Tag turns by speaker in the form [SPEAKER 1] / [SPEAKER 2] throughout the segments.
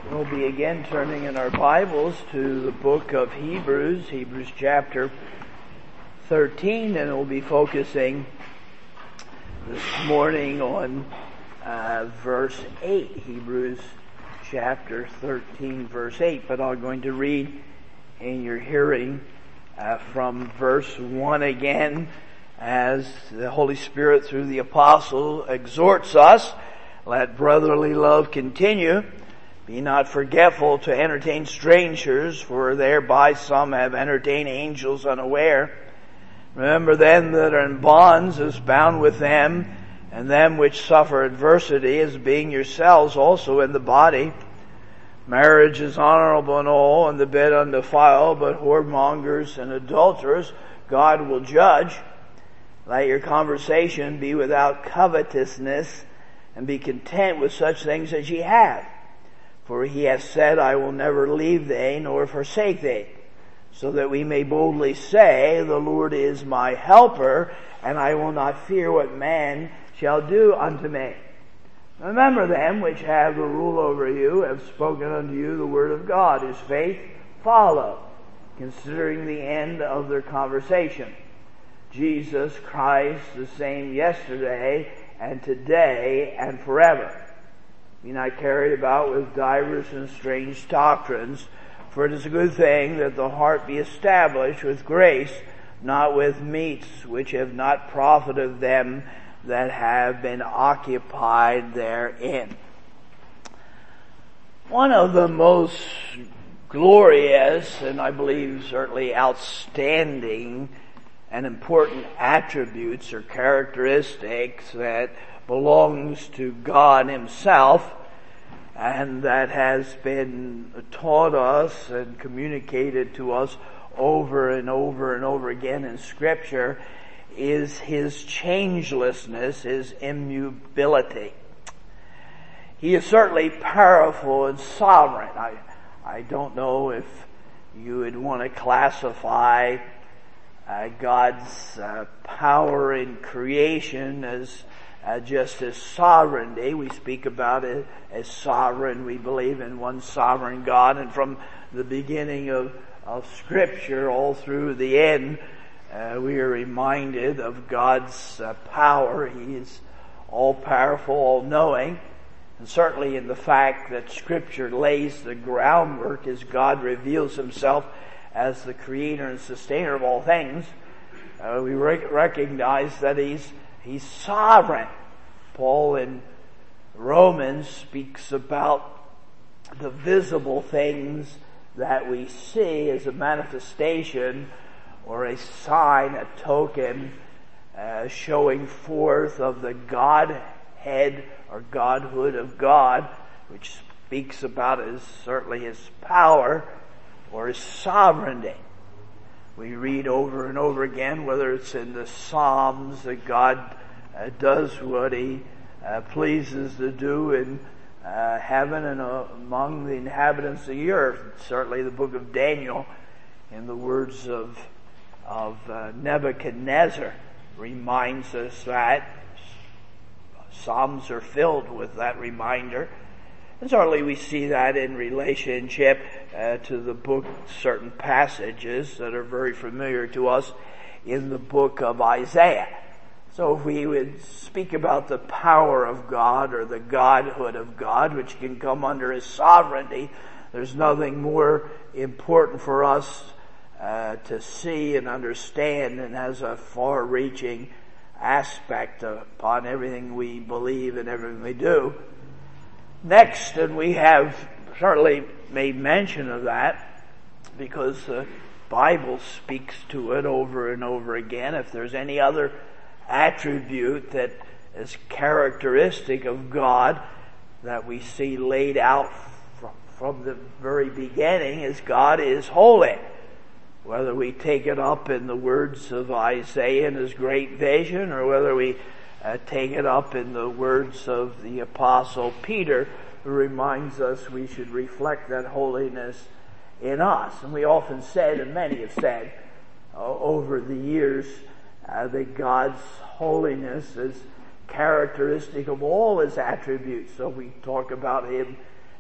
[SPEAKER 1] We'll be again turning in our Bibles to the book of Hebrews chapter 13, and we'll be focusing this morning on verse 8, Hebrews chapter 13, verse 8. But I'm going to read in your hearing from verse 1 again, as the Holy Spirit through the apostle exhorts us, let brotherly love continue. Be not forgetful to entertain strangers, for thereby some have entertained angels unaware. Remember them that are in bonds as bound with them, and them which suffer adversity as being yourselves also in the body. Marriage is honorable in all, and the bed undefiled, but whoremongers and adulterers God will judge. Let your conversation be without covetousness, and be content with such things as ye have. For he hath said, I will never leave thee, nor forsake thee. So that we may boldly say, the Lord is my helper, and I will not fear what man shall do unto me. Remember them which have the rule over you, have spoken unto you the word of God, whose faith follow, considering the end of their conversation. Jesus Christ the same yesterday, and today, and forever. Be not carried about with divers and strange doctrines, for it is a good thing that the heart be established with grace, not with meats which have not profited them that have been occupied therein. One of the most glorious, and I believe certainly outstanding and important attributes or characteristics that belongs to God Himself, and that has been taught us and communicated to us over and over and over again in Scripture, is His changelessness, His immutability. He is certainly powerful and sovereign. I don't know if you would want to classify God's power in creation as just as sovereignty. We speak about it as sovereign. We believe in one sovereign God, and from the beginning of Scripture all through the end, we are reminded of God's power. He is all-powerful, all-knowing, and certainly in the fact that Scripture lays the groundwork as God reveals Himself as the creator and sustainer of all things. We recognize that He's sovereign. Paul in Romans speaks about the visible things that we see as a manifestation or a sign, a token, showing forth of the Godhead or Godhood of God, which speaks about certainly His power or His sovereignty. We read over and over again, whether it's in the Psalms, that God does what He pleases to do in heaven and among the inhabitants of the earth. Certainly the book of Daniel, in the words of Nebuchadnezzar, reminds us that. Psalms are filled with that reminder. And certainly we see that in relationship to the book, certain passages that are very familiar to us in the book of Isaiah. So if we would speak about the power of God or the Godhood of God, which can come under His sovereignty, there's nothing more important for us to see and understand, and has a far-reaching aspect upon everything we believe and everything we do. Next, and we have certainly made mention of that because the Bible speaks to it over and over again. If there's any other attribute that is characteristic of God that we see laid out from the very beginning, is God is holy. Whether we take it up in the words of Isaiah in his great vision, or whether we take it up in the words of the Apostle Peter, who reminds us we should reflect that holiness in us. And we often said, and many have said over the years, that God's holiness is characteristic of all His attributes. So we talk about Him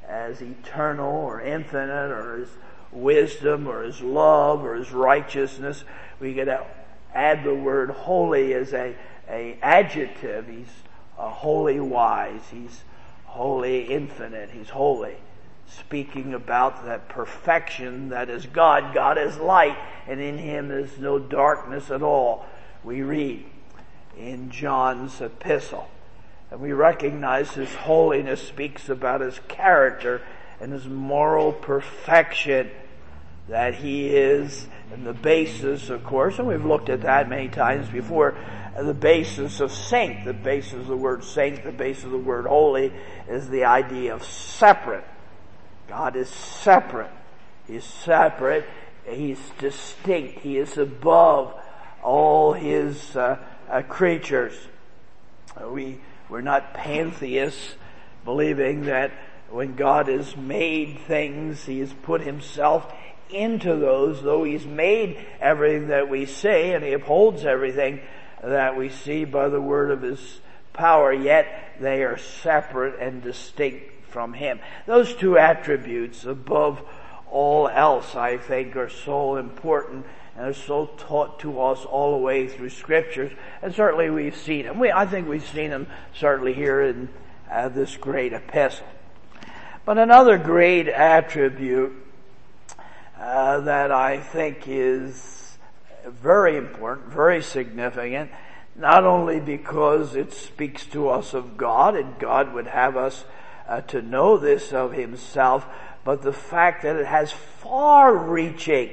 [SPEAKER 1] as eternal or infinite, or His wisdom or His love or His righteousness. We could add the word holy as a adjective. He's wholly wise. He's wholly infinite. He's holy. Speaking about that perfection that is God. God is light, and in Him is no darkness at all. We read in John's epistle. And we recognize His holiness speaks about His character and His moral perfection, that He is, and the basis, of course, and we've looked at that many times before, the basis of saint, the basis of the word saint, the basis of the word holy is the idea of separate. God is separate. He's separate. He's distinct. He is above all His creatures. We're not pantheists, believing that when God has made things, He has put Himself into those, though He's made everything that we see, and He upholds everything that we see by the word of His power, yet they are separate and distinct from Him. Those two attributes, above all else, I think, are so important and are so taught to us all the way through Scriptures, and certainly we've seen them. I think we've seen them certainly here in this great epistle. But another great attribute that I think is very important, very significant, not only because it speaks to us of God, and God would have us to know this of Himself, but the fact that it has far-reaching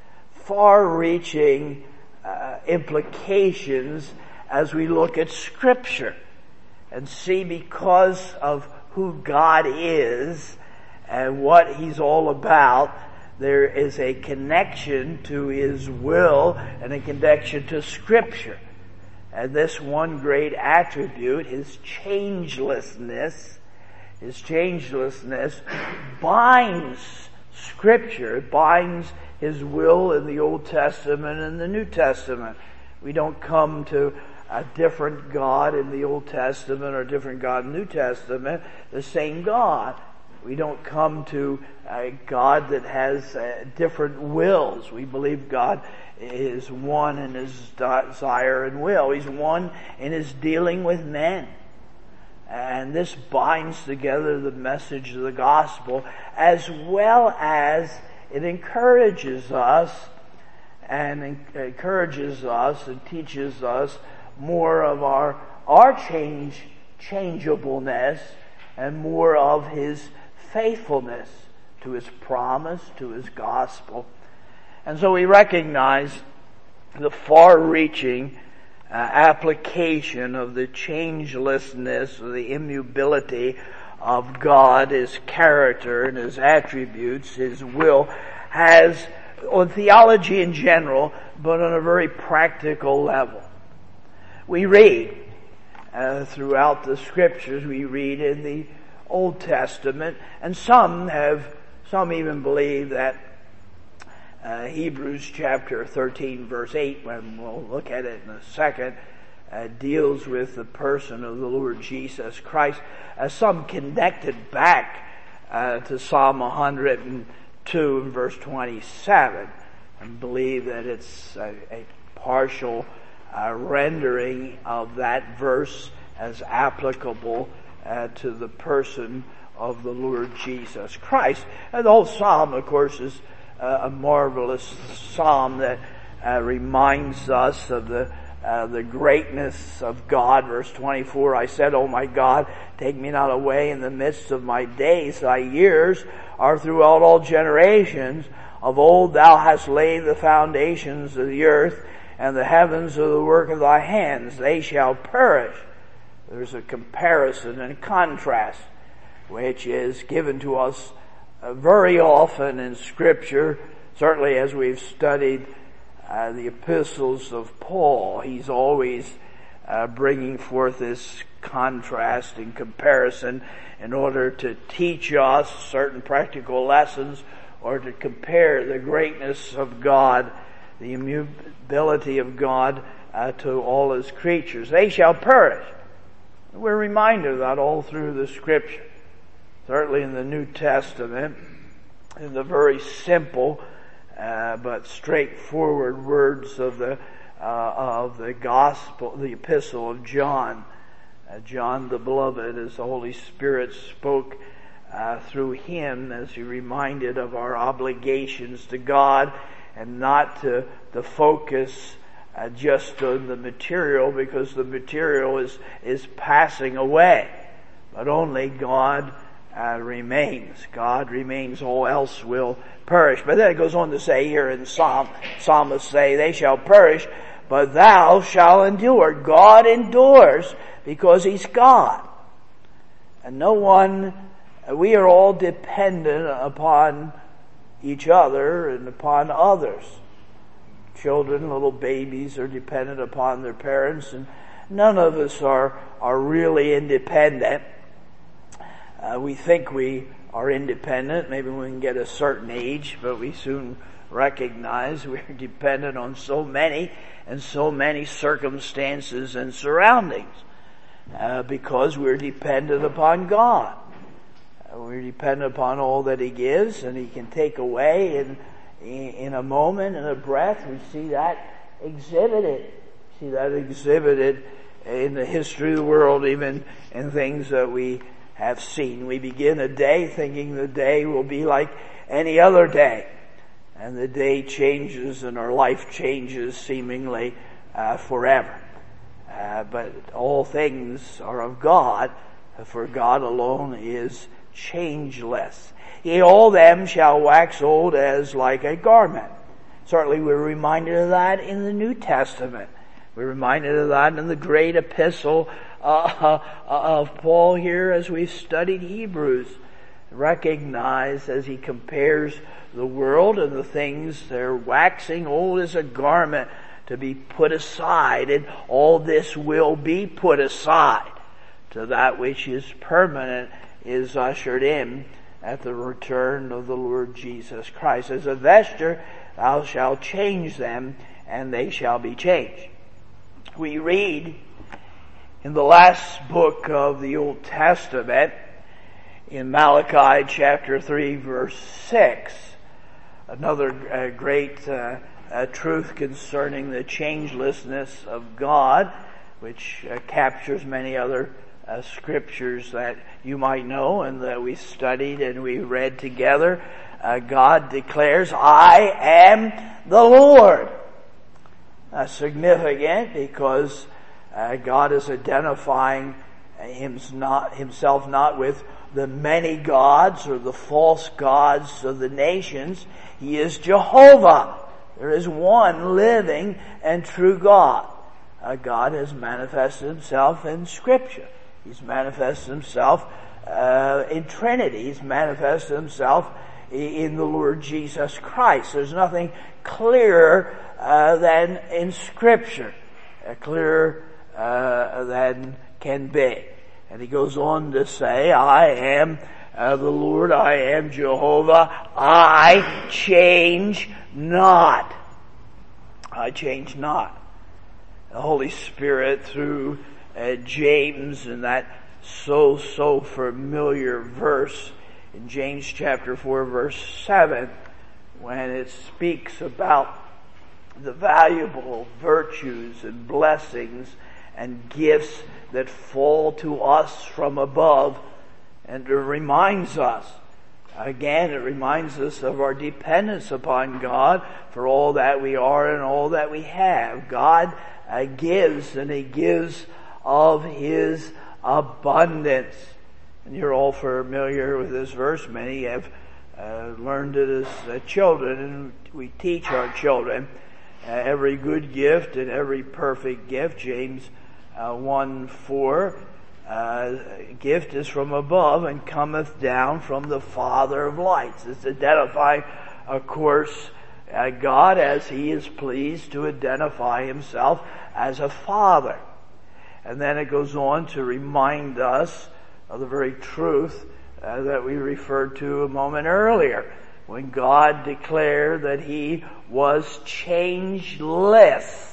[SPEAKER 1] implications as we look at Scripture and see, because of who God is and what He's all about, there is a connection to His will and a connection to Scripture. And this one great attribute, His changelessness, binds Scripture, binds His will in the Old Testament and the New Testament. We don't come to a different God in the Old Testament or a different God in the New Testament, the same God. We don't come to a God that has different wills. We believe God is one in His desire and will. He's one in His dealing with men. And this binds together the message of the gospel, as well as it encourages us and teaches us more of our changeableness and more of His faithfulness to His promise, to His gospel. And so we recognize the far-reaching application of the changelessness, or the immutability of God, His character and His attributes, His will, has on theology in general, but on a very practical level. We read throughout the Scriptures, we read in the Old Testament, and some even believe that Hebrews chapter 13 verse 8, when we'll look at it in a second, deals with the person of the Lord Jesus Christ. Some connected back to Psalm 102 and verse 27 and believe that it's a partial rendering of that verse as applicable to the person of the Lord Jesus Christ. And the whole psalm, of course, is a marvelous psalm that reminds us of the greatness of God. Verse 24, I said, O my God, take me not away in the midst of my days. Thy years are throughout all generations. Of old thou hast laid the foundations of the earth, and the heavens are the work of thy hands. They shall perish. There's a comparison and contrast which is given to us very often in Scripture. Certainly as we've studied the epistles of Paul, he's always bringing forth this contrast and comparison in order to teach us certain practical lessons, or to compare the greatness of God, the immutability of God to all His creatures. They shall perish. We're reminded of that all through the Scripture. certainly in the New Testament, in the very simple but straightforward words of the gospel, the epistle of John. John the Beloved, as the Holy Spirit spoke through him, as he reminded of our obligations to God, and not to focus just on the material, because the material is passing away, but only God remains. God remains, all else will perish. But then it goes on to say here in psalmists say, they shall perish, but thou shalt endure. God endures because he's God. And no one, we are all dependent upon each other and upon others. Children, little babies, are dependent upon their parents, and none of us are really independent. We think we are independent, maybe when we get a certain age, but we soon recognize we're dependent on so many circumstances and surroundings, because we're dependent upon God. We're dependent upon all that he gives, and he can take away in a moment, in a breath. We see that exhibited. In the history of the world, even in things that we have seen. We begin a day thinking the day will be like any other day, and the day changes and our life changes seemingly forever. But all things are of God, for God alone is changeless. All them shall wax old as like a garment. Certainly we're reminded of that in the New Testament. We're reminded of that in the great epistle of Paul here as we studied Hebrews. Recognize as he compares the world and the things, they're waxing old as a garment to be put aside, and all this will be put aside, to that which is permanent is ushered in at the return of the Lord Jesus Christ. As a vesture thou shalt change them, and they shall be changed. We read in the last book of the Old Testament, in Malachi chapter 3 verse 6, another great truth concerning the changelessness of God, which captures many other scriptures that you might know and that we studied and we read together. God declares, I am the Lord. Significant because God is identifying himself not with the many gods or the false gods of the nations. He is Jehovah. There is one living and true God. God has manifested himself in Scripture. He's manifested himself in Trinity. He's manifested himself in the Lord Jesus Christ. There's nothing clearer than in Scripture, clearer than can be. And he goes on to say, I am the Lord, I am Jehovah, I change not. I change not. The Holy Spirit through James, in that so familiar verse in James chapter 4 verse 7, when it speaks about the valuable virtues and blessings and gifts that fall to us from above, and it reminds us, again, it reminds us of our dependence upon God for all that we are and all that we have. God gives, and he gives of his abundance. And you're all familiar with this verse. Many have learned it as children, and we teach our children. Every good gift and every perfect gift, James 1:4, gift is from above and cometh down from the Father of lights. It's identifying, of course, God as he is pleased to identify himself as a Father. And then it goes on to remind us of the very truth that we referred to a moment earlier, when God declared that he was changeless.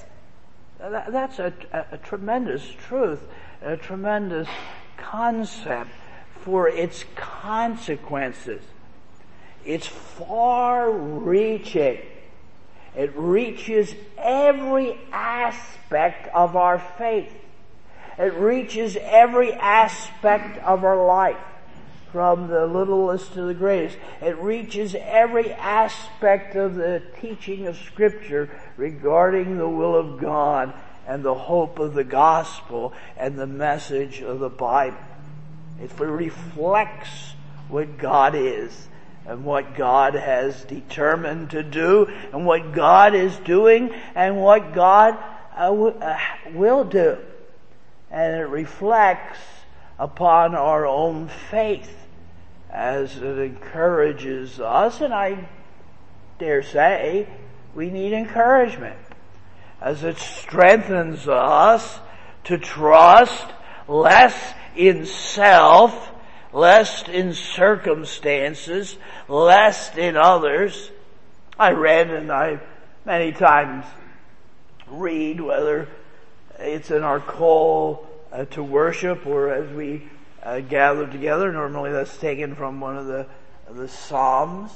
[SPEAKER 1] That's a tremendous truth, a tremendous concept for its consequences. It's far-reaching. It reaches every aspect of our faith. It reaches every aspect of our life, from the littlest to the greatest. It reaches every aspect of the teaching of Scripture regarding the will of God and the hope of the gospel and the message of the Bible. It reflects what God is and what God has determined to do and what God is doing and what God will do. And it reflects upon our own faith as it encourages us, and I dare say we need encouragement, as it strengthens us to trust less in self, less in circumstances, less in others. I read, and I many times read, whether it's in our call to worship or as we gather together. Normally that's taken from one of the Psalms,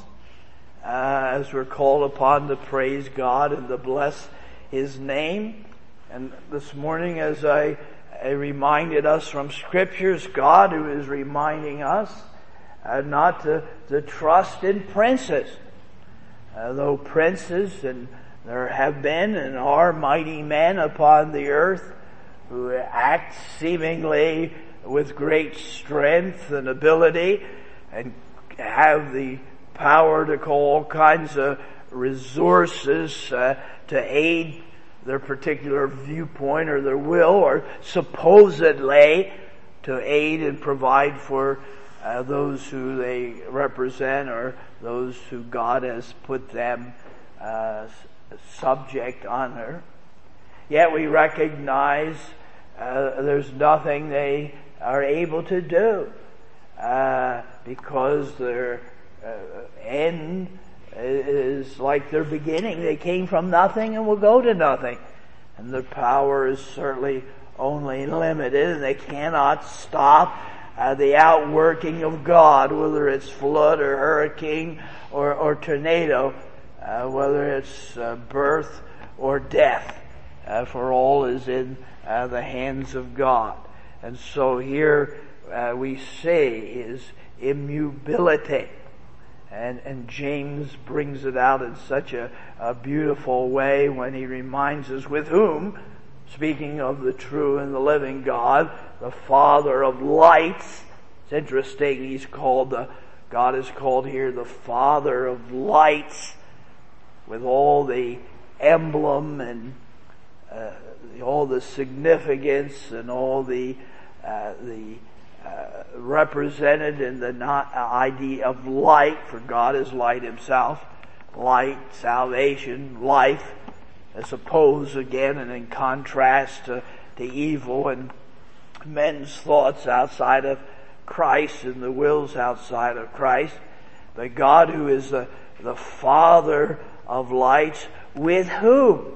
[SPEAKER 1] as we're called upon to praise God and to bless His name. And this morning, as I reminded us from Scriptures, God who is reminding us not to trust in princes. Though princes, and there have been and are mighty men upon the earth who act seemingly with great strength and ability and have the power to call all kinds of resources to aid their particular viewpoint or their will, or supposedly to aid and provide for those who they represent or those who God has put them subject under. Yet we recognize there's nothing they are able to do because their end is like their beginning. They came from nothing and will go to nothing. And their power is certainly only limited, and they cannot stop the outworking of God, whether it's flood or hurricane or tornado, whether it's birth or death, for all is in the hands of God. And so here we see His immutability. And James brings it out in such a beautiful way when he reminds us, with whom, speaking of the true and the living God, the Father of lights. It's interesting, God is called here the Father of lights, with all the emblem and all the significance and all the represented in the idea of light, for God is light Himself. Light, salvation, life, as opposed again and in contrast to evil and men's thoughts outside of Christ and the wills outside of Christ. But God, who is the Father of lights, with whom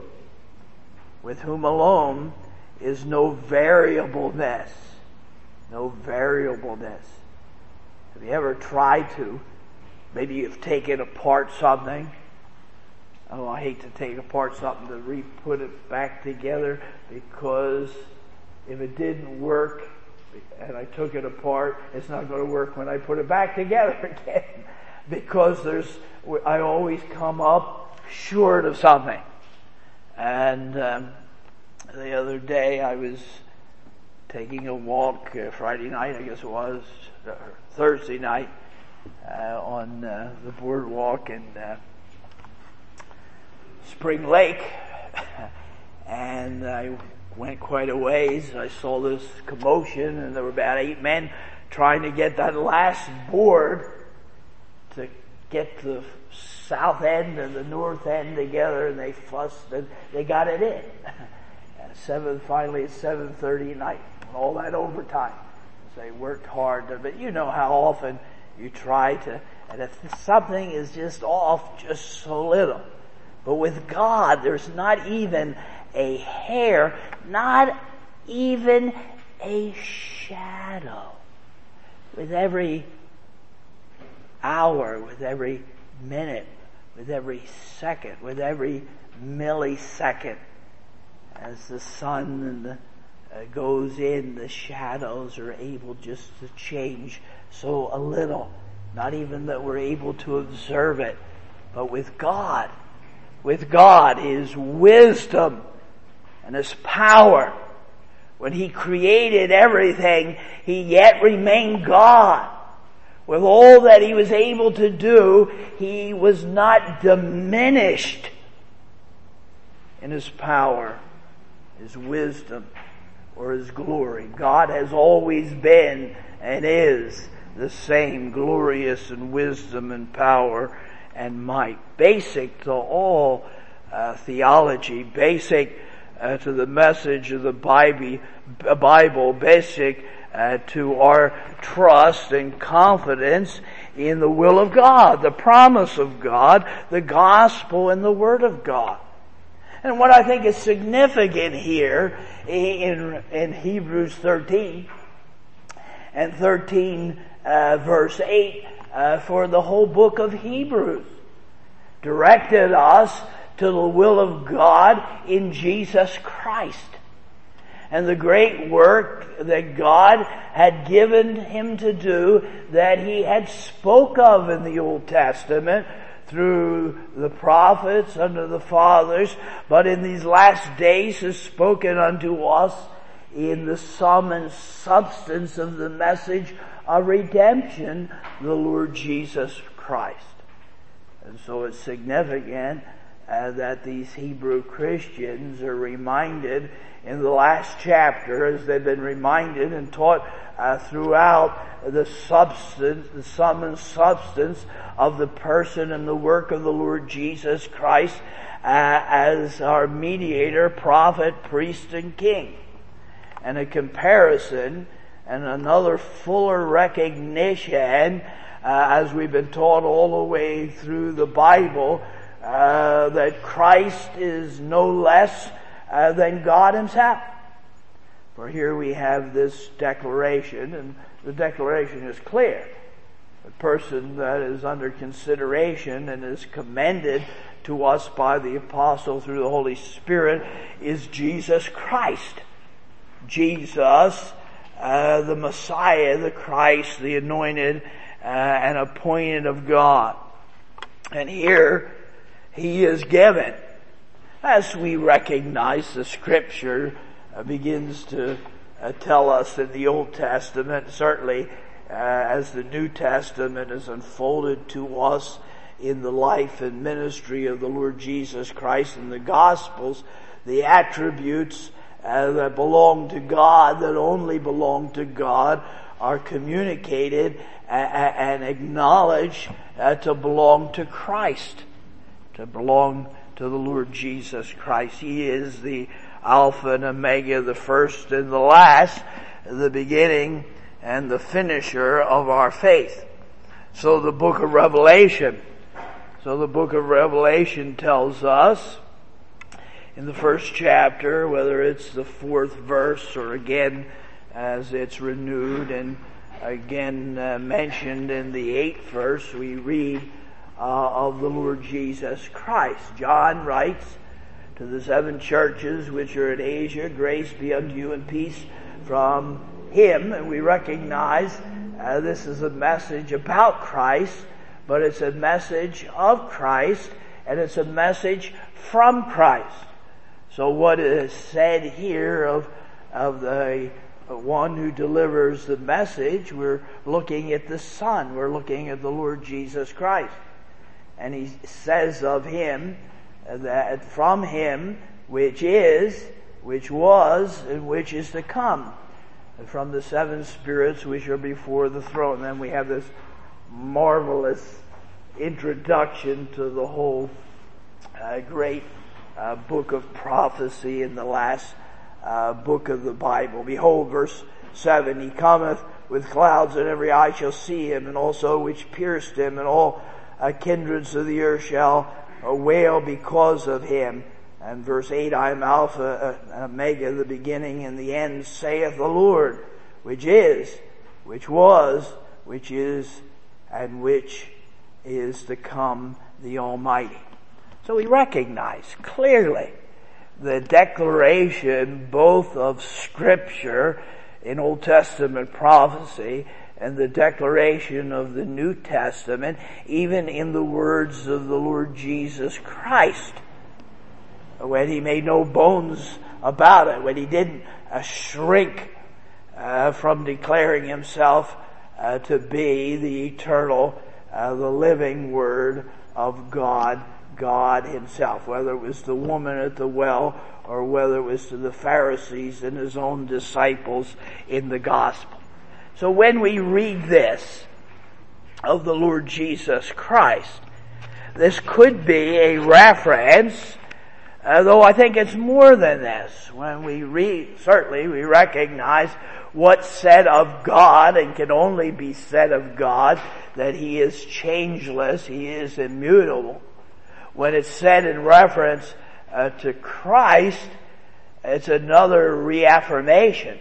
[SPEAKER 1] alone is no variableness. No variableness. Have you ever tried to? Maybe you've taken apart something. Oh, I hate to take apart something to re-put it back together, because if it didn't work and I took it apart, it's not going to work when I put it back together again. Because I always come up short of something. And the other day I was taking a walk Friday night, I guess it was, Thursday night, on the boardwalk in Spring Lake, and I went quite a ways. I saw this commotion, and there were about 8 men trying to get that last board to get the south end and the north end together, and they fussed, and they got it in. Finally at 7:30 at night, all that overtime. They worked hard, but you know how often you try to, and if something is just off just so little. But with God, there's not even a hair, not even a shadow with every hour, with every minute, with every second, with every millisecond. As the sun goes in, the shadows are able just to change so a little. Not even that we're able to observe it. But with God, His wisdom and His power, when He created everything, He yet remained God. With all that He was able to do, He was not diminished in His power, His wisdom, or His glory. God has always been and is the same, glorious in wisdom and power and might. Basic to all theology, basic to the message of the Bible, basic to our trust and confidence in the will of God, the promise of God, the gospel, and the Word of God. And what I think is significant here in Hebrews 13 and 13 verse 8 for the whole book of Hebrews directed us to the will of God in Jesus Christ and the great work that God had given Him to do, that He had spoke of in the Old Testament through the prophets under the fathers, but in these last days has spoken unto us in the sum and substance of the message of redemption, the Lord Jesus Christ. And so it's significant that these Hebrew Christians are reminded in the last chapter, as they've been reminded and taught throughout the substance, the sum and substance of the person and the work of the Lord Jesus Christ as our mediator, prophet, priest, and king. And a comparison and another fuller recognition, as we've been taught all the way through the Bible, that Christ is no less than God Himself. For here we have this declaration, and the declaration is clear. The person that is under consideration and is commended to us by the apostle through the Holy Spirit is Jesus Christ. Jesus, the Messiah, the Christ, the anointed and appointed of God. And here He is given, as we recognize the Scripture begins to tell us in the Old Testament, certainly as the New Testament is unfolded to us in the life and ministry of the Lord Jesus Christ in the Gospels, the attributes that belong to God, that only belong to God, are communicated and acknowledged to belong to Christ, to belong to the Lord Jesus Christ. He is the Alpha and Omega, the first and the last, the beginning and the finisher of our faith. So the book of Revelation tells us in the first chapter, whether it's the 4th verse or again as it's renewed and again mentioned in the 8th verse, we read of the Lord Jesus Christ. John writes to the 7 churches which are in Asia, grace be unto you and peace from Him. And we recognize this is a message about Christ, but it's a message of Christ, and it's a message from Christ. So what is said here of the one who delivers the message, we're looking at the Son, we're looking at the Lord Jesus Christ. And He says of Him that from Him, which is, which was, and which is to come, and from the 7 spirits which are before the throne. And then we have this marvelous introduction to the whole great book of prophecy in the last book of the Bible. Behold, verse 7, He cometh with clouds, and every eye shall see Him, and also which pierced Him, and all kindreds of the earth shall wail because of Him. And verse 8, I am Alpha and Omega, the beginning and the end, saith the Lord, which is, which was, which is to come, the Almighty. So we recognize clearly the declaration both of Scripture in Old Testament prophecy and the declaration of the New Testament, even in the words of the Lord Jesus Christ, when he made no bones about it, when he didn't shrink from declaring himself to be the eternal, the living Word of God, God himself, whether it was the woman at the well or whether it was to the Pharisees and his own disciples in the gospel. So when we read this of the Lord Jesus Christ, this could be a reference, though I think it's more than this. When we read, certainly we recognize what's said of God and can only be said of God, that he is changeless, he is immutable. When it's said in reference to Christ, it's another reaffirmation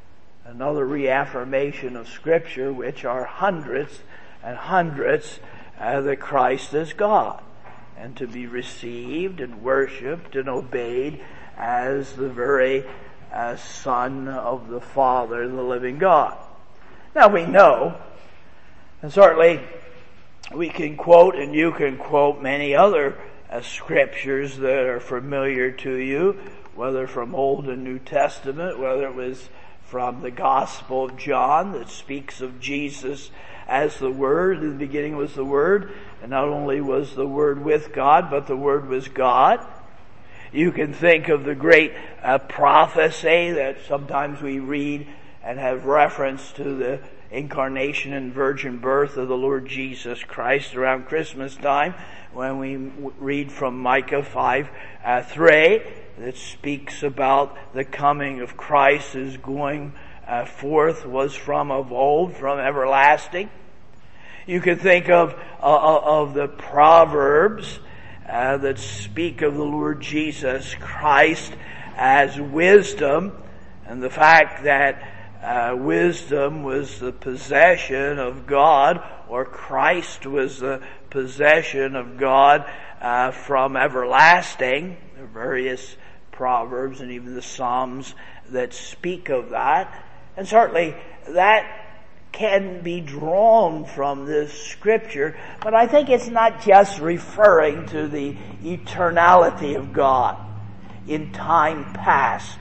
[SPEAKER 1] of Scripture, which are hundreds and hundreds, that Christ is God, and to be received and worshipped and obeyed as the very Son of the Father, the living God. Now we know, and certainly we can quote, and you can quote many other scriptures that are familiar to you, whether from Old and New Testament, whether it was from the Gospel of John that speaks of Jesus as the Word. In the beginning was the Word, and not only was the Word with God, but the Word was God. You can think of the great prophecy that sometimes we read and have reference to the incarnation and virgin birth of the Lord Jesus Christ around Christmas time, when we read from Micah 5:3 that speaks about the coming of Christ, whose going forth was from of old, from everlasting. You can think of the Proverbs that speak of the Lord Jesus Christ as wisdom, and the fact that wisdom was the possession of God, or Christ was the possession of God from everlasting. There are various Proverbs and even the Psalms that speak of that. And certainly that can be drawn from this Scripture, but I think it's not just referring to the eternality of God in time past,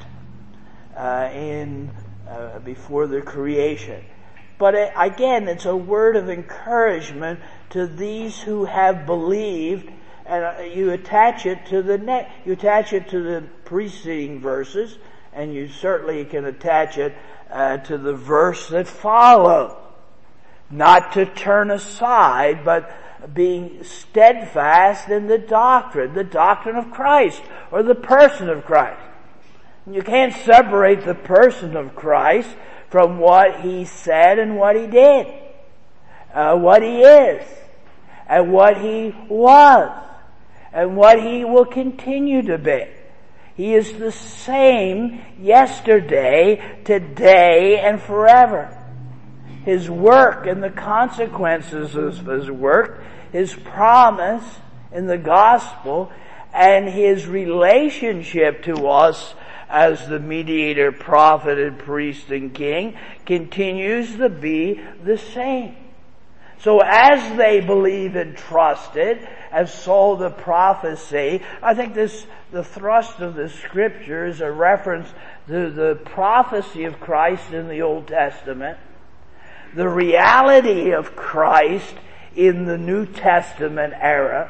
[SPEAKER 1] before the creation. But again, it's a word of encouragement to these who have believed, and you attach it to the preceding verses, and you certainly can attach it to the verse that follows. Not to turn aside, but being steadfast in the doctrine of Christ, or the person of Christ. You can't separate the person of Christ from what he said and what he did, what he is, and what he was, and what he will continue to be. He is the same yesterday, today, and forever. His work and the consequences of his work, his promise in the gospel, and his relationship to us as the mediator, prophet, and priest and king continues to be the same. So as they believe and trusted, as saw the prophecy, I think the thrust of the Scripture is a reference to the prophecy of Christ in the Old Testament, the reality of Christ in the New Testament era,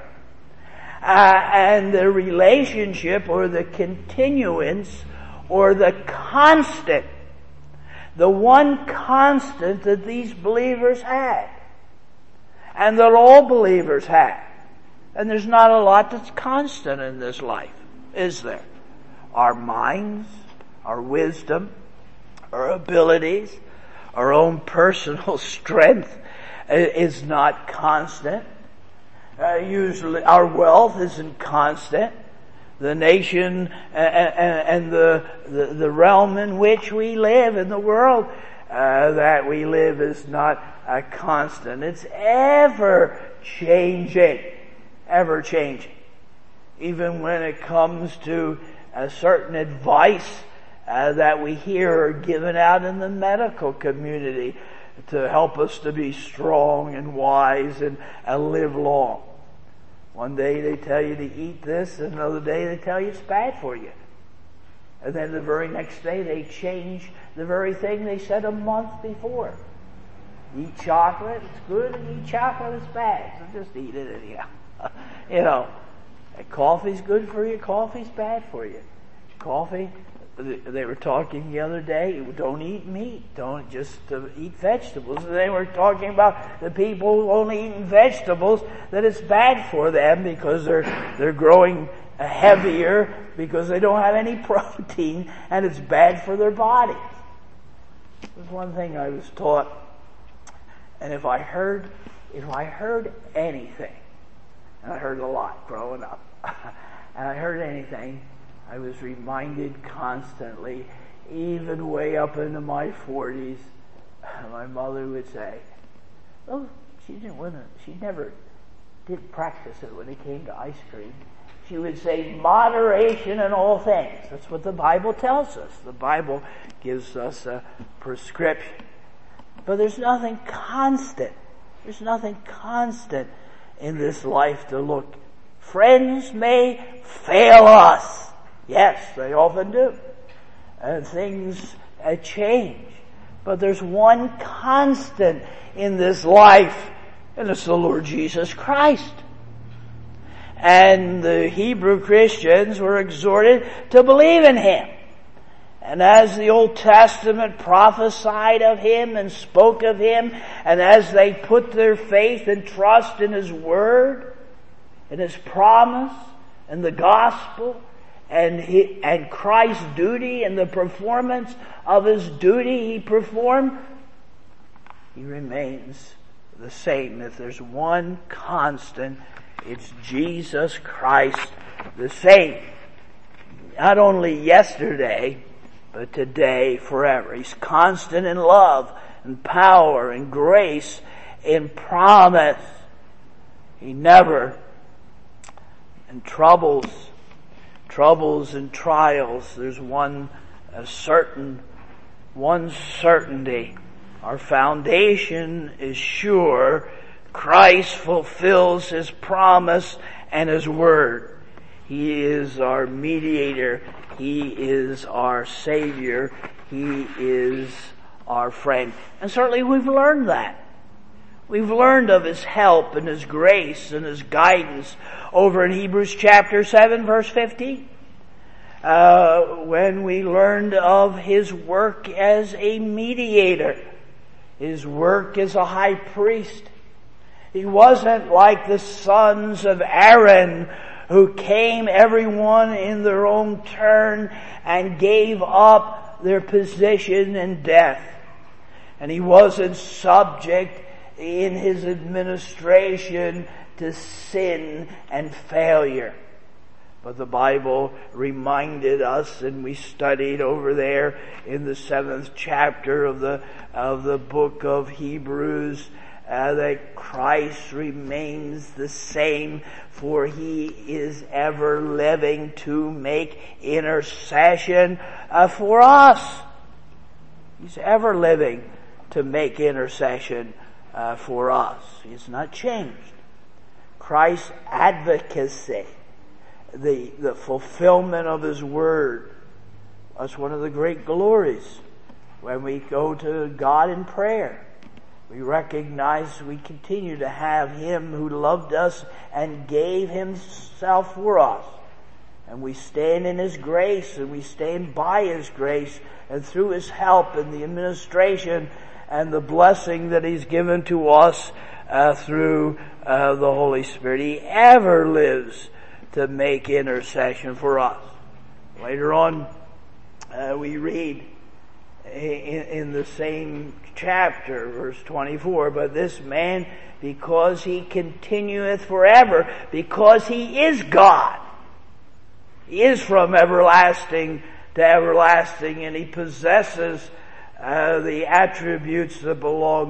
[SPEAKER 1] and the relationship or the continuance or the constant, the one constant that these believers had, and that all believers had. And there's not a lot that's constant in this life, is there? Our minds, our wisdom, our abilities, our own personal strength is not constant. Usually our wealth isn't constant. The nation and the realm in which we live, in the world that we live, is not constant. It's ever changing. Ever changing. Even when it comes to a certain advice that we hear given out in the medical community to help us to be strong and wise and live long. One day they tell you to eat this, and another day they tell you it's bad for you. And then the very next day they change the very thing they said a month before. Eat chocolate, it's good, and eat chocolate, it's bad. So just eat it anyhow. You know, coffee's good for you, coffee's bad for you. Coffee, they were talking the other day, don't eat meat, don't just eat vegetables. And they were talking about the people who only eat vegetables, that it's bad for them because they're growing heavier because they don't have any protein, and it's bad for their bodies. There's one thing I was taught, and if I heard anything, and I heard a lot growing up, and I heard anything, I was reminded constantly, even way up into my 40s, my mother would say, "Oh, she never did practice it when it came to ice cream." She would say, "Moderation in all things." That's what the Bible tells us. The Bible gives us a prescription. But there's nothing constant. There's nothing constant in this life to look. Friends may fail us. Yes, they often do. And things change. But there's one constant in this life, and it's the Lord Jesus Christ. And the Hebrew Christians were exhorted to believe in Him. And as the Old Testament prophesied of Him and spoke of Him, and as they put their faith and trust in His Word, in His promise, and the gospel, and Christ's duty and the performance of His duty He performed, He remains the same. If there's one constant, it's Jesus Christ the same. Not only yesterday, but today, forever. He's constant in love and power and grace, in promise. He never, in troubles and trials, there's one certainty. Our foundation is sure. Christ fulfills His promise and His word. He is our mediator. He is our Savior. He is our friend. And certainly we've learned that. We've learned of His help and His grace and His guidance over in Hebrews chapter 7 verse 15. When we learned of His work as a mediator. His work as a high priest. He wasn't like the sons of Aaron who came everyone in their own turn and gave up their position in death. And He wasn't subject in His administration to sin and failure. But the Bible reminded us, and we studied over there in the 7th chapter of the book of Hebrews, that Christ remains the same, for He is ever living to make intercession for us. He's ever living to make intercession for us. He's not changed. Christ's advocacy, the fulfillment of His word, that's one of the great glories. When we go to God in prayer, we recognize we continue to have Him who loved us and gave Himself for us. And we stand in His grace, and we stand by His grace, and through His help and the administration and the blessing that He's given to us through the Holy Spirit. He ever lives to make intercession for us. Later on, we read in the same chapter, verse 24, "But this man, because he continueth forever, because he is God." He is from everlasting to everlasting, and He possesses the attributes that belong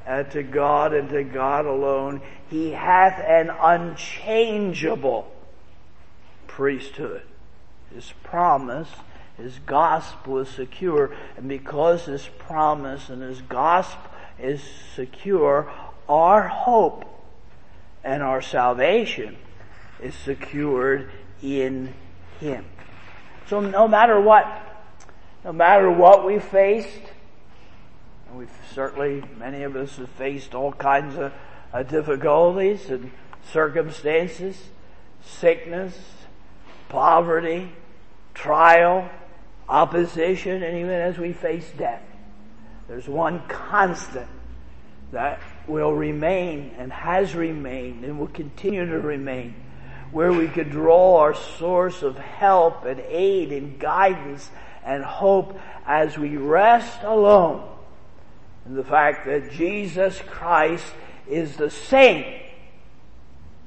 [SPEAKER 1] to God and to God alone. He hath an unchangeable priesthood. His promise, His gospel is secure, and because His promise and His gospel is secure, our hope and our salvation is secured in Him. So no matter what we faced, and we've certainly, many of us have faced all kinds of difficulties and circumstances, sickness, poverty, trial, opposition, and even as we face death. There's one constant that will remain and has remained and will continue to remain, where we could draw our source of help and aid and guidance and hope as we rest alone in the fact that Jesus Christ is the same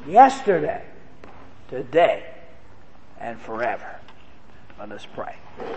[SPEAKER 1] yesterday, today, and forever. Let us pray.